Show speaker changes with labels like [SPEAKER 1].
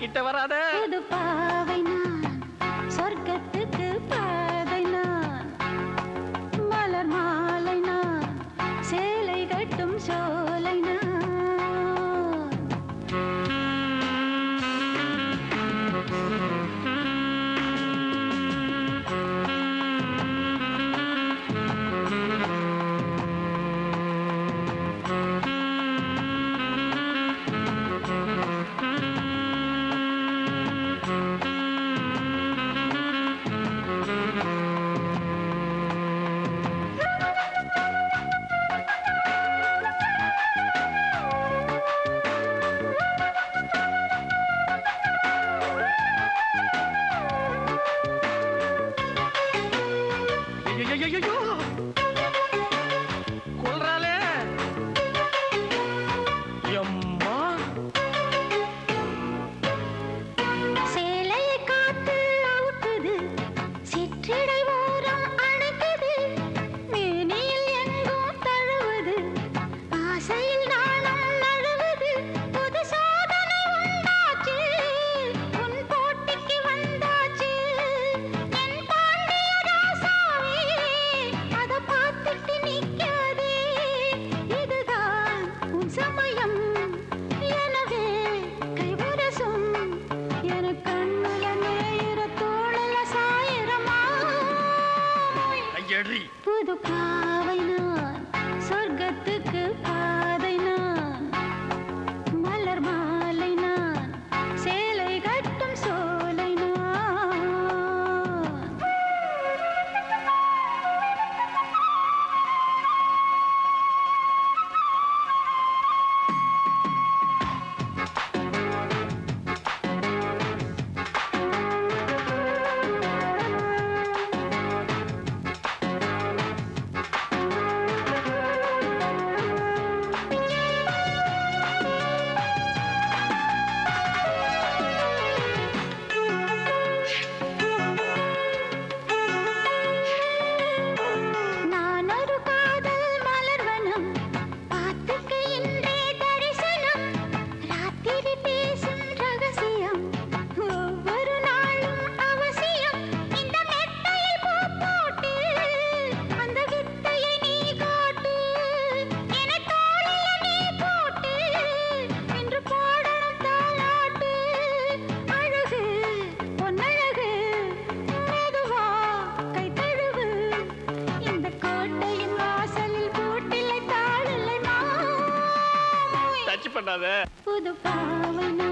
[SPEAKER 1] கிட்ட வராத.
[SPEAKER 2] புது பாவை நான், சொர்க்கத்துக்கு பாதை நான், மலர் மாலை நான், சேலை கட்டும் சோலை நான்.
[SPEAKER 1] கொல்றாளே எம்மா.
[SPEAKER 2] சேலையை காத்து அவுக்குது, சிற்றிடை ஓரம் அணைக்குது, மேனியில் எங்கும் தழுவுது, ஆசையில் நாணம் நழுவுது. புது சோதனை உண்டாச்சு, உன் போட்டிக்கு வந்தாச்சு. என் பாண்டிய ராசாவே, அத பார்த்துட்டு நிக்காதே. இதுதான் உன் சமயம், எனவே கைவரசும் என கண்ணுல நேயிற தோழல சாயிரமா.
[SPEAKER 1] கையடி.
[SPEAKER 2] புது பாவை நான், சொர்க்கத்துக்கு பாதை நான், மலர் மாலை நான், சேலை கட்டும் சோலை நான். நான் ஒரு காதல் மலர்வனம், பார்த்துக்க இன்றே தரிசனம், ராத்திரி பேசும் ரகசியம், ஒவ்வொரு நாளும் அவசியம். இந்த மெத்தையில் பூ போட்டு, அந்த வித்தையை நீ காட்டு, என தோளில நீ போட்டு, இன்று பாடணும் தாலாட்டு. அழகு பொன்னழகு, மெதுவா கை தழுவு, இந்த கோட்டையின் வாசலில் பூட்டில்லை தாளில்லை மாமோய்.
[SPEAKER 1] டச் பண்ணாத.
[SPEAKER 2] புது பாவை நான்.